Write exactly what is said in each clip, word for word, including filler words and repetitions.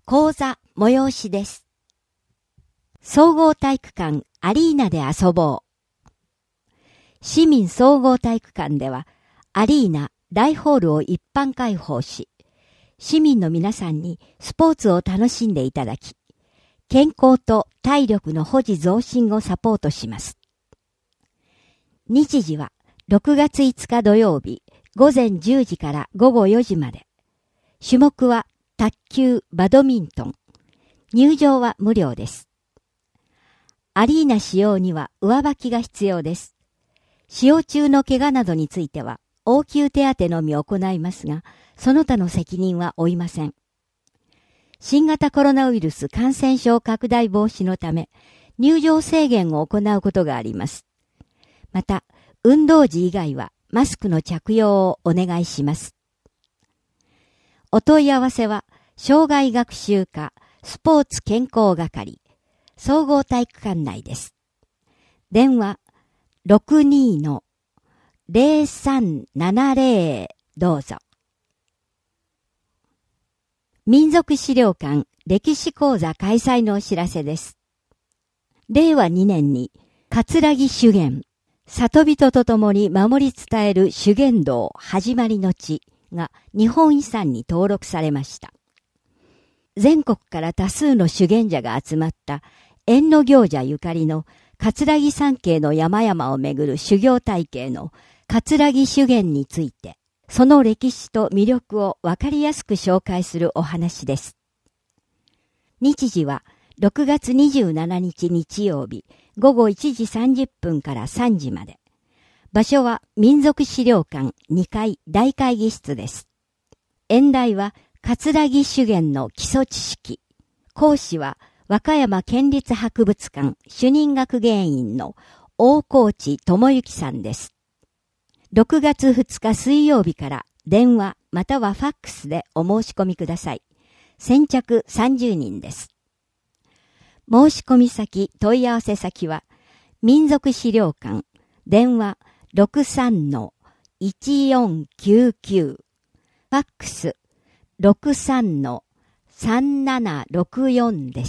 講座催しです。総合体育館アリーナで遊ぼう。市民総合体育館ではアリーナ大ホールを一般開放し、市民の皆さんにスポーツを楽しんでいただき、健康と体力の保持増進をサポートします。日時はろくがついつか土曜日午前じゅうじから午後よじまで。種目は卓球、バドミントン。入場は無料です。アリーナ使用には上履きが必要です。使用中の怪我などについては応急手当のみ行いますが、その他の責任は負いません。新型コロナウイルス感染症拡大防止のため、入場制限を行うことがあります。また、運動時以外はマスクの着用をお願いします。お問い合わせは、障害学習課スポーツ健康係、総合体育館内です。電話 ろくにーのゼロさんななゼロ どうぞ。民族資料館歴史講座開催のお知らせです。れいわにねんに葛城修験、里人と共に守り伝える修験道始まりの地が日本遺産に登録されました。全国から多数の修験者が集まった縁の行者ゆかりの葛城山系の山々をめぐる修行体系の葛城修験について、その歴史と魅力をわかりやすく紹介するお話です。日時はろくがつにじゅうしちにち日曜日午後いちじさんじゅっぷんからさんじまで。場所は民族資料館にかい大会議室です。演題は葛城修験の基礎知識。講師は和歌山県立博物館主任学芸員の大河内智之さんです。ろくがつふつか水曜日から電話またはファックスでお申し込みください。先着さんじゅうにんです。申し込み先、問い合わせ先は民族資料館電話 ろくさんのいちよんきゅうきゅう ファックス ろくさんのさんななろくよん です。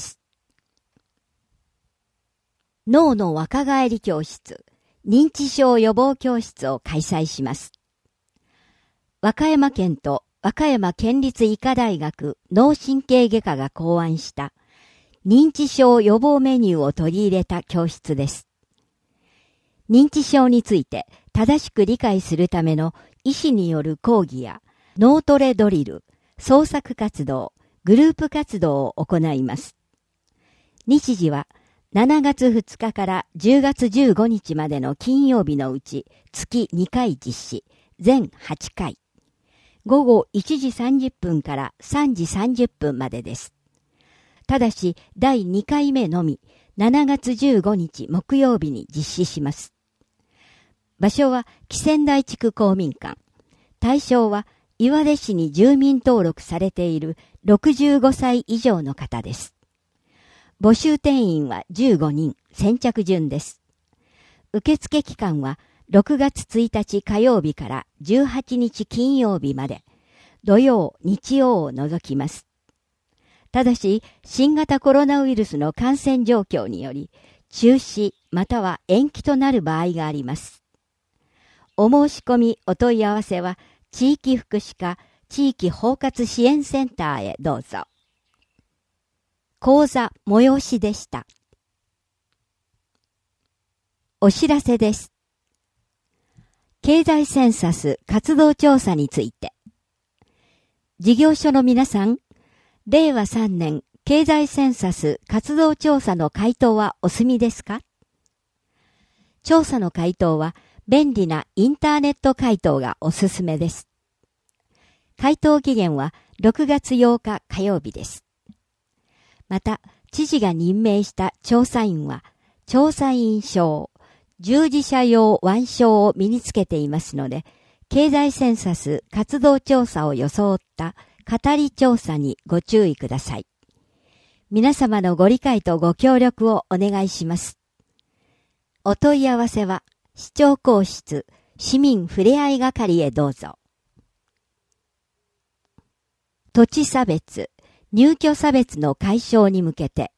脳の若返り教室、認知症予防教室を開催します。和歌山県と和歌山県立医科大学脳神経外科が考案した認知症予防メニューを取り入れた教室です。認知症について正しく理解するための医師による講義や脳トレドリル、創作活動、グループ活動を行います。日時はしちがつふつかからじゅうがつじゅうごにちまでの金曜日のうち月にかい実施、全はちかい。午後いちじさんじゅっぷんからさんじさんじゅっぷんまでです。ただしだいにかいめのみしちがつじゅうごにち木曜日に実施します。場所は木仙台地区公民館。対象は岩出市に住民登録されているろくじゅうごさい以上の方です。募集定員はじゅうごにん、先着順です。受付期間はろくがつついたち火曜日からじゅうはちにち金曜日まで、土曜、日曜を除きます。ただし、新型コロナウイルスの感染状況により、中止または延期となる場合があります。お申し込み、お問い合わせは、地域福祉課地域包括支援センターへどうぞ。講座催しでした。お知らせです。経済センサス活動調査について。事業所の皆さん、れいわさんねん経済センサス活動調査の回答はお済みですか？調査の回答は便利なインターネット回答がおすすめです。回答期限はろくがつようか火曜日です。また、知事が任命した調査員は、調査員証、従事者用腕章を身につけていますので、経済センサス活動調査を装った語り調査にご注意ください。皆様のご理解とご協力をお願いします。お問い合わせは、市長公室市民ふれあい係へどうぞ。土地差別、 入居差別の解消に向けて。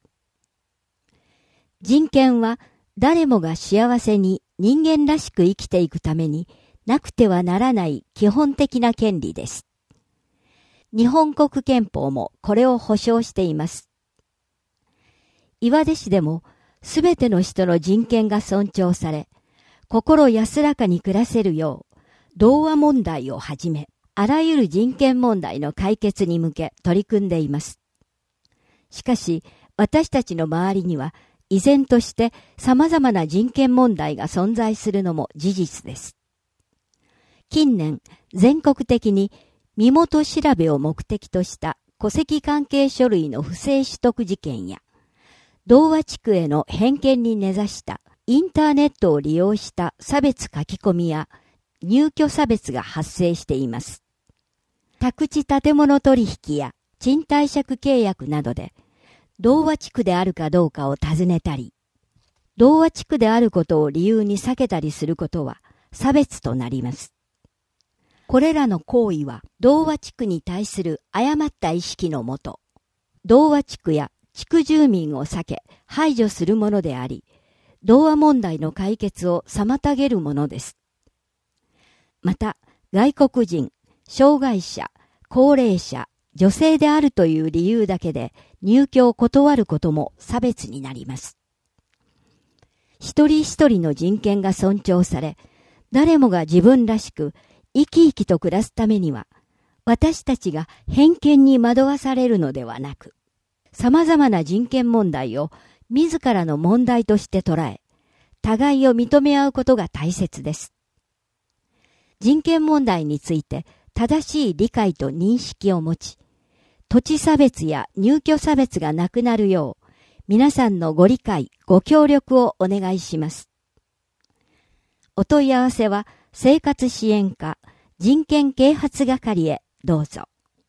人権は誰もが幸せに人間らしく生きていくためになくてはならない基本的な権利です。日本国憲法もこれを保障しています。岩出市でもすべての人の人権が尊重され、心安らかに暮らせるよう、童話問題をはじめ、あらゆる人権問題の解決に向け取り組んでいます。しかし、私たちの周りには、依然として様々な人権問題が存在するのも事実です。近年、全国的に身元調べを目的とした戸籍関係書類の不正取得事件や、童話地区への偏見に根ざしたインターネットを利用した差別書き込みや入居差別が発生しています。宅地建物取引や賃貸借契約などで童話地区であるかどうかを尋ねたり、童話地区であることを理由に避けたりすることは差別となります。これらの行為は童話地区に対する誤った意識のもと、童話地区や地区住民を避け排除するものであり、童話問題の解決を妨げるものです。また、外国人、障害者、高齢者、女性であるという理由だけで入居を断ることも差別になります。一人一人の人権が尊重され、誰もが自分らしく生き生きと暮らすためには、私たちが偏見に惑わされるのではなく、様々な人権問題を自らの問題として捉え、互いを認め合うことが大切です。人権問題について正しい理解と認識を持ち、土地差別や入居差別がなくなるよう、皆さんのご理解、ご協力をお願いします。お問い合わせは、生活支援課人権啓発係へどうぞ。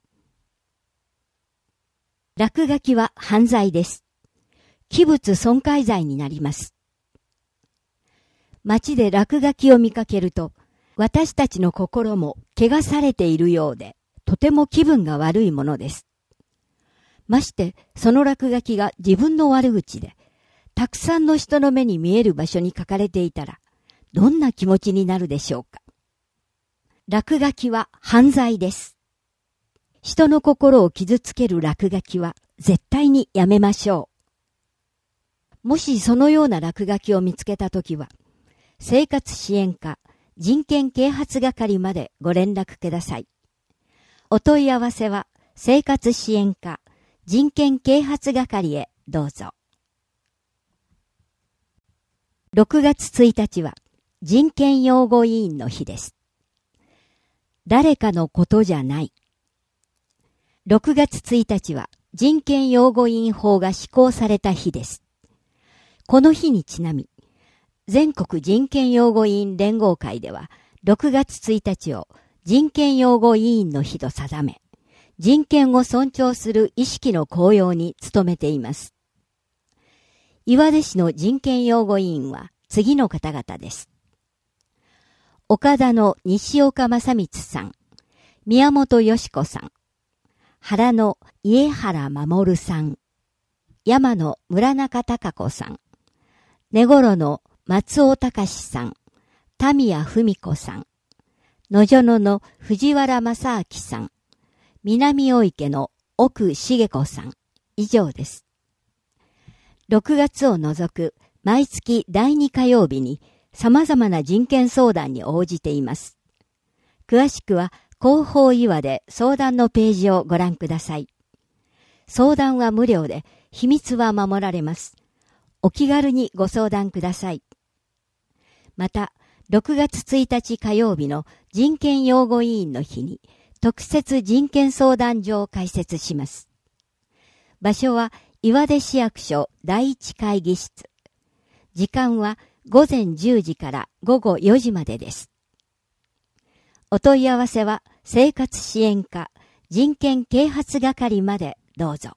落書きは犯罪です。器物損壊罪になります。街で落書きを見かけると、私たちの心も汚されているようで、とても気分が悪いものです。まして、その落書きが自分の悪口で、たくさんの人の目に見える場所に書かれていたら、どんな気持ちになるでしょうか。落書きは犯罪です。人の心を傷つける落書きは絶対にやめましょう。もしそのような落書きを見つけたときは、生活支援課人権啓発係までご連絡ください。お問い合わせは生活支援課人権啓発係へどうぞ。ろくがつついたちは人権擁護委員の日です。誰かのことじゃない。ろくがつついたちは人権擁護委員法が施行された日です。この日にちなみ、全国人権擁護委員連合会ではろくがつついたちを人権擁護委員の日と定め、人権を尊重する意識の高揚に努めています。岩出市の人権擁護委員は次の方々です。岡田の西岡正光さん、宮本よし子さん、原の家原守さん、山の村中孝子さん、根頃の松尾隆さん、田宮文子さん、野園の藤原正明さん、南大池の奥茂子さん、以上です。ろくがつを除く毎月だいに火曜日に様々な人権相談に応じています。詳しくは広報岩で相談のページをご覧ください。相談は無料で秘密は守られます。お気軽にご相談ください。また、ろくがつついたち火曜日の人権擁護委員の日に特設人権相談所を開設します。場所は岩出市役所だいいち会議室。時間はごぜんじゅうじからごごよじまでです。お問い合わせは生活支援課人権啓発係までどうぞ。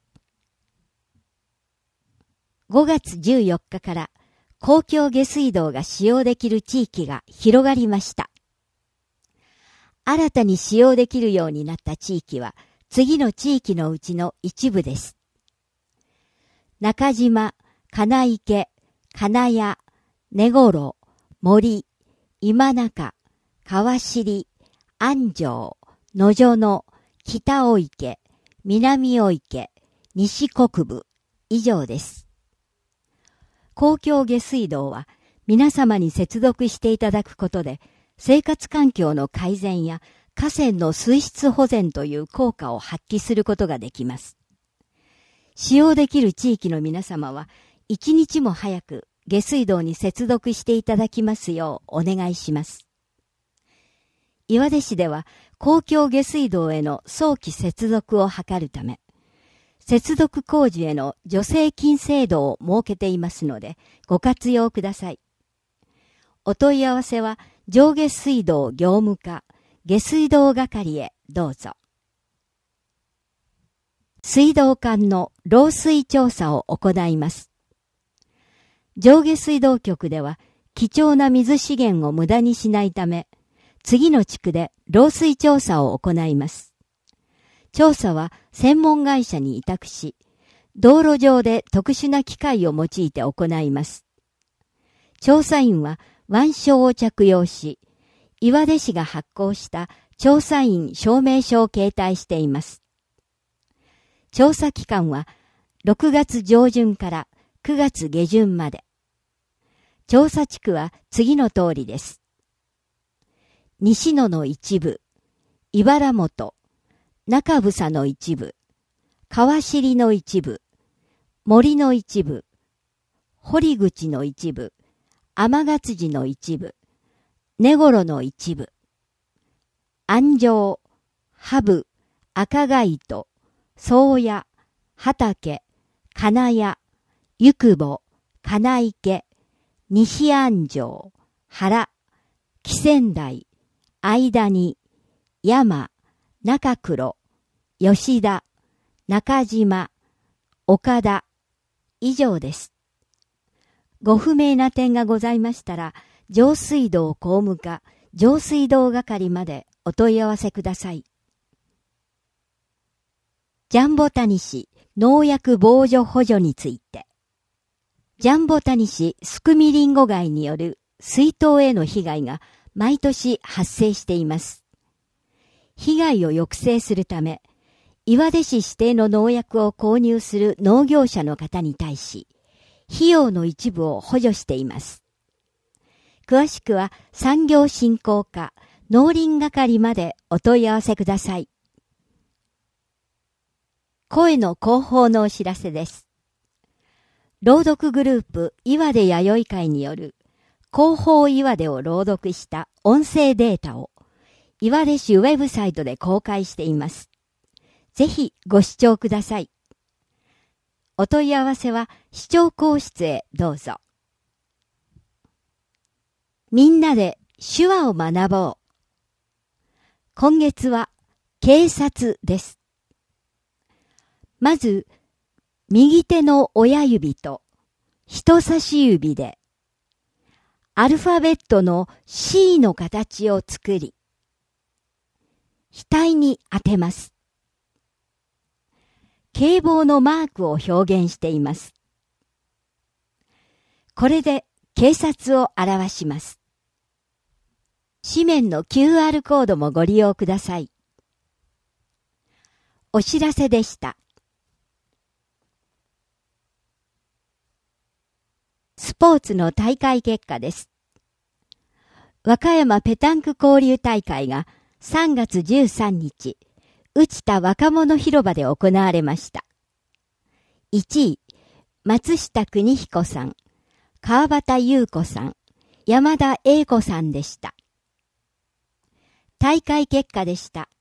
ごがつじゅうよっかから公共下水道が使用できる地域が広がりました。新たに使用できるようになった地域は次の地域のうちの一部です。中島、金池、金谷、根頃、森、今中、川尻、安城、野所野、北尾池、南尾池、西国部、以上です。公共下水道は皆様に接続していただくことで、生活環境の改善や河川の水質保全という効果を発揮することができます。使用できる地域の皆様は、一日も早く下水道に接続していただきますようお願いします。岩出市では公共下水道への早期接続を図るため、接続工事への助成金制度を設けていますので、ご活用ください。お問い合わせは上下水道業務課、下水道係へどうぞ。水道管の漏水調査を行います。上下水道局では貴重な水資源を無駄にしないため、次の地区で漏水調査を行います。調査は専門会社に委託し、道路上で特殊な機械を用いて行います。調査員は腕章を着用し、岩出市が発行した調査員証明書を携帯しています。調査期間はろくがつ上旬からくがつ下旬まで。調査地区は次の通りです。西野の一部、茨本、中房の一部、川尻の一部、森の一部、堀口の一部、天ヶ辻の一部、根頃の一部、安城、羽生、赤貝戸、宗谷、畑、金谷、ゆくぼ、金池、西安城、原、木仙台、間に、山、中黒、吉田、中島、岡田、以上です。ご不明な点がございましたら、上水道工務課、上水道係までお問い合わせください。ジャンボタニシ農薬防除補助について。ジャンボタニシスクミリンゴ害による水筒への被害が毎年発生しています。被害を抑制するため、岩出市指定の農薬を購入する農業者の方に対し、費用の一部を補助しています。詳しくは産業振興課、農林係までお問い合わせください。声の広報のお知らせです。朗読グループ岩出弥生会による広報岩出を朗読した音声データを岩出市ウェブサイトで公開しています。ぜひご視聴ください。お問い合わせは市長公室へどうぞ。みんなで手話を学ぼう。今月は警察です。まず、右手の親指と人差し指でアルファベットの シー の形を作り、額に当てます。警棒のマークを表現しています。これで警察を表します。紙面の キューアール コードもご利用ください。お知らせでした。スポーツの大会結果です。和歌山ペタンク交流大会がさんがつじゅうさんにち、内田若者広場で行われました。いちい、松下邦彦さん、川端優子さん、山田英子さんでした。大会結果でした。